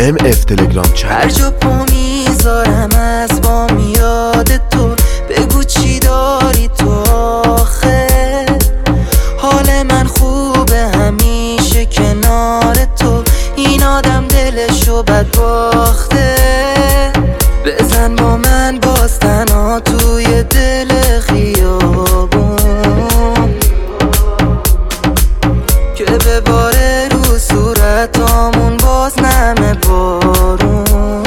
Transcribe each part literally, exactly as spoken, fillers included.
ام اف تلگرام چنل. هر جا پا میذارم از با میاد تو، بگو چی داری تو آخه. حال من خوبه همیشه کنار تو، این آدم دلشو بد باخته. بزن با من باز تنها توی دل خیابون، که بباره رو صورتامون باز نمه بارون.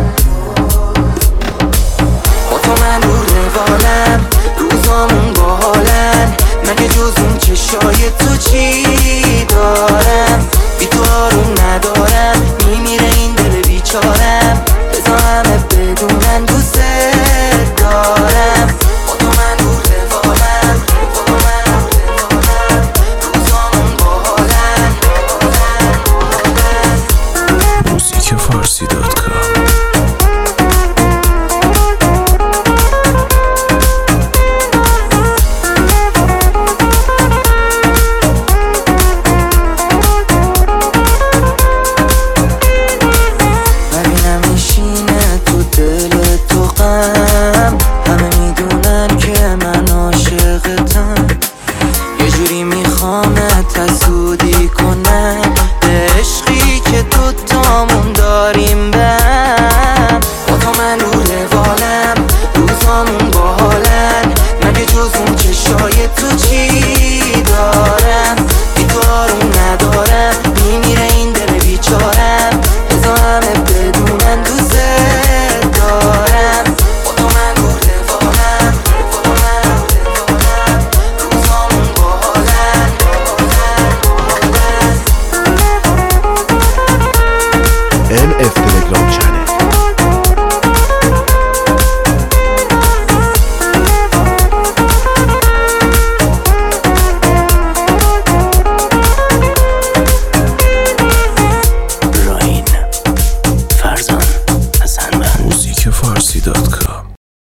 با تو من رو روالم، روزامون با حالن، مگه جز اون چشای تو چی دارم؟ بی تو آروم ندارم، میمیره این دل بیچارم. بذار همه بدونن دوست دارم. با تو من رو روالم، با تو من رو روالم، روزامون با حالن. موزیک فارسی دات کام. همه میدونن که من عاشقتم، یه جوری میخوامت حسودی کنم.